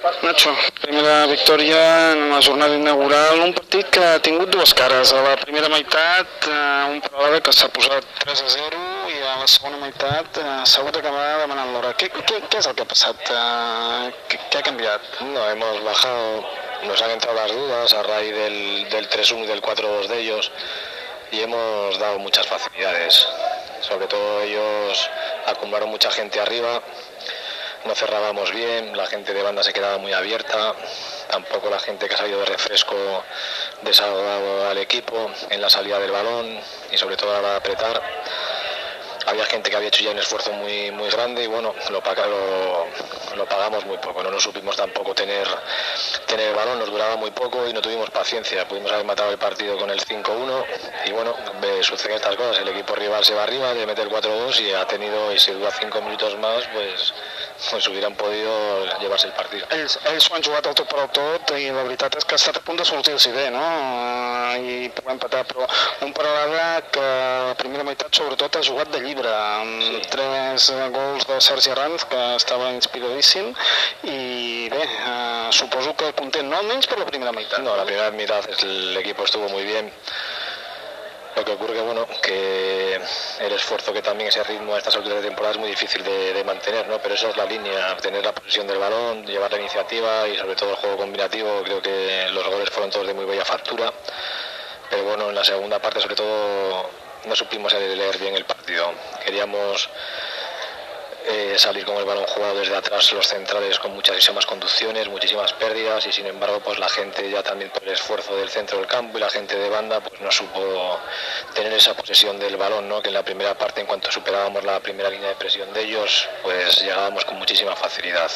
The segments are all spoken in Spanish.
Nacho, primera victòria en la jornada inaugural, un partit que ha tingut dues cares. A la primera meitat, un Peralada que s'ha posat 3-0 i a la segona meitat s'ha hagut d'acabar demanant l'hora. ¿Qué es el que ha pasado? ¿Qué ha cambiado? No, hemos bajado, nos han entrado las dudas a raíz del 3-1 y del 4-2 de ellos y hemos dado muchas facilidades. Sobre todo ellos acumularon mucha gente arriba. No cerrábamos bien, la gente de banda se quedaba muy abierta, tampoco la gente que ha salido de refresco desahogado al equipo en la salida del balón y sobre todo a la hora de apretar. Había gente que había hecho ya un esfuerzo muy grande y bueno, lo pagamos muy poco, no nos supimos tampoco tener el balón, nos duraba muy poco y no tuvimos paciencia, pudimos haber matado el partido con el 5-1 y bueno, suceden estas cosas, el equipo rival se va arriba, le mete el 4-2 y si dura 5 minutos más, pues hubieran podido llevarse el partido. Ells s'ho han jugat el tot per al tot i la veritat és que ha estat a punt de sortir-s'hi bé, no? I poder empatar, però un Peralada que la primera meitat sobretot ha jugat de llibre, amb 3 gols de Sergi Arranz, que estava inspiradíssim, i bé, suposo que content, no almenys per la primera meitat. No, la primera mitad el equipo estuvo muy bien. Lo que ocurre que el esfuerzo que también ese ritmo a estas alturas de temporada es muy difícil de mantener, ¿no? Pero esa es la línea, tener la posesión del balón, llevar la iniciativa y sobre todo el juego combinativo. Creo que los goles fueron todos de muy bella factura, pero bueno, en la segunda parte sobre todo no supimos leer bien el partido. Queríamos salir con el balón jugado desde atrás, los centrales con muchísimas conducciones, muchísimas pérdidas y sin embargo pues la gente ya también por el esfuerzo del centro del campo y la gente de banda pues no supo tener esa posesión del balón, ¿no? Que en la primera parte, en cuanto superábamos la primera línea de presión de ellos, pues llegábamos con muchísima facilidad.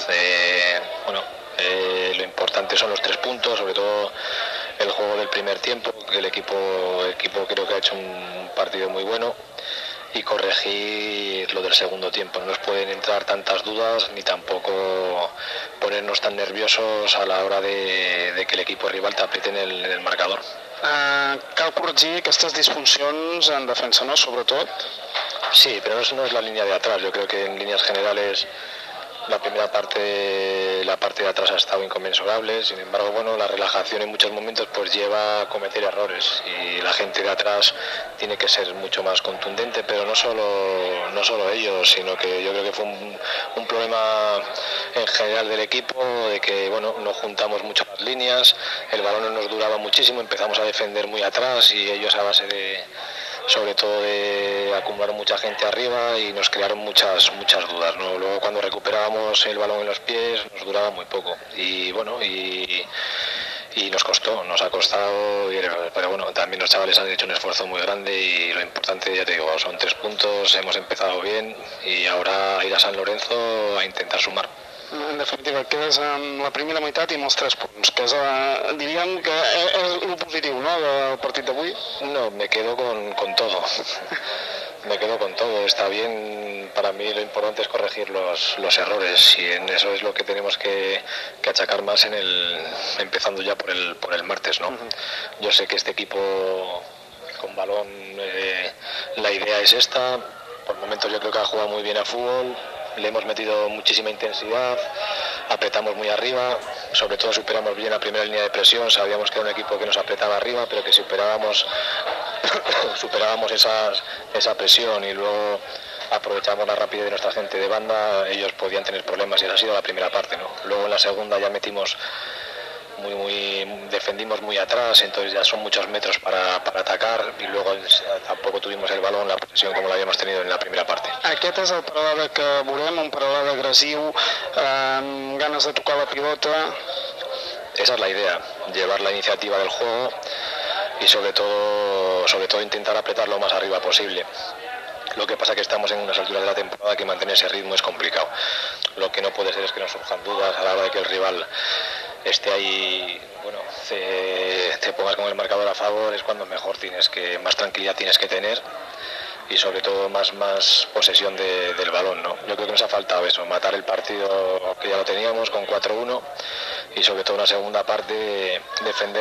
Lo importante son los 3 puntos, sobre todo el juego del primer tiempo, que el equipo creo que ha hecho un partido muy bueno, y corregir lo del segundo tiempo. No nos pueden entrar tantas dudas ni tampoco ponernos tan nerviosos a la hora de que el equipo rival te apriete en el marcador. Cal corregir aquestes disfuncions en defensa, ¿no? Sobretot. Sí, pero no es la línea de atrás. Yo creo que en líneas generales la primera parte, la parte de atrás ha estado inconmensurable, sin embargo, bueno, la relajación en muchos momentos pues lleva a cometer errores y la gente de atrás tiene que ser mucho más contundente, pero no solo ellos, sino que yo creo que fue un problema en general del equipo, de que, bueno, no juntamos mucho las líneas, el balón no nos duraba muchísimo, empezamos a defender muy atrás y ellos a base sobre todo de acumular mucha gente arriba y nos crearon muchas dudas, ¿no? Luego cuando recuperábamos el balón en los pies nos duraba muy poco y bueno, y nos ha costado, pero bueno, también los chavales han hecho un esfuerzo muy grande y lo importante, ya te digo, son 3 puntos, hemos empezado bien y ahora ir a San Lorenzo a intentar sumar. En definitiva, quedes en la primera meitat i amb els 3 punts, que és, diríem que és el positiu, no?, del partit d'avui. No, me quedo con todo. Me quedo con todo, está bien, para mí lo importante es corregir los errores y en eso es lo que tenemos que achacar más empezando ya por el martes, ¿no? Yo sé que este equipo con balón, la idea es esta, por momentos yo creo que ha jugado muy bien a fútbol, le hemos metido muchísima intensidad, apretamos muy arriba, sobre todo superamos bien la primera línea de presión, sabíamos que era un equipo que nos apretaba arriba, pero que superábamos esa presión y luego aprovechamos la rapidez de nuestra gente de banda, ellos podían tener problemas y esa ha sido la primera parte, ¿no? Luego en la segunda ya metimos defendimos muy atrás, entonces ya son muchos metros para atacar y luego tampoco tuvimos el balón, la posesión como la habíamos tenido en la primera parte. Aquest és el Peralada que veurem, un Peralada agressiu, amb ganes de tocar la pilota. Esa es la idea, llevar la iniciativa del juego y sobre todo intentar apretar lo más arriba posible. Lo que pasa es que estamos en unas alturas de la temporada que mantener ese ritmo es complicado. Lo que no puede ser es que nos surjan dudas a la hora de que el rival esté ahí, bueno, te pongas con el marcador a favor, es cuando más tranquilidad tienes que tener y sobre todo más posesión del balón, ¿no? Yo creo que nos ha faltado eso, matar el partido que ya lo teníamos con 4-1 y sobre todo en la segunda parte defender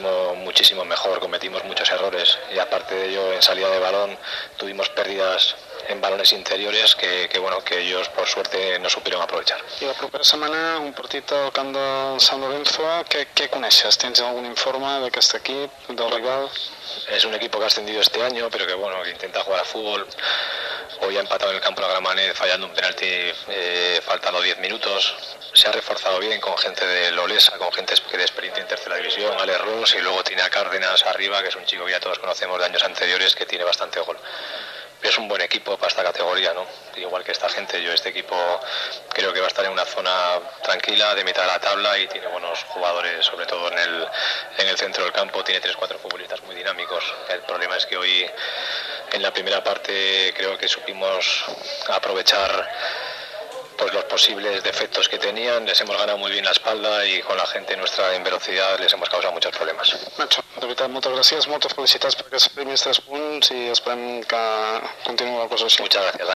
muchísimo mejor, cometimos muchos errores y aparte de ello en salida de balón tuvimos pérdidas en balones interiores que ellos por suerte no supieron aprovechar. I la propera setmana un partit al camp del San Lorenzo, què coneixes? Tens algun informe d'aquest equip, del rival? Es un equipo que ha ascendido este año, pero que intenta jugar a fútbol. Hoy ha empatado en el campo de la Gramanet fallando un penalti faltando 10 minutos. Se ha reforzado bien con gente de Lolesa, con gente de experiencia en tercera división, Alex Ross, y luego tiene a Cárdenas arriba, que es un chico que ya todos conocemos de años anteriores, que tiene bastante gol. Pero es un buen equipo para esta categoría, ¿no? Igual que esta gente, este equipo creo que va a estar en una zona tranquila, de mitad de la tabla, y tiene buenos jugadores, sobre todo en el centro del campo. Tiene 3-4 futbolistas muy dinámicos. El problema es que hoy, en la primera parte, creo que supimos aprovechar pues los posibles defectos que tenían. Les hemos ganado muy bien la espalda y con la gente nuestra en velocidad les hemos causado muchos problemas. Nacho, de veritat, moltes gràcies, moltes felicitats per aquests primers 3 punts i esperem que continuï la cosa així. Muchas gracias.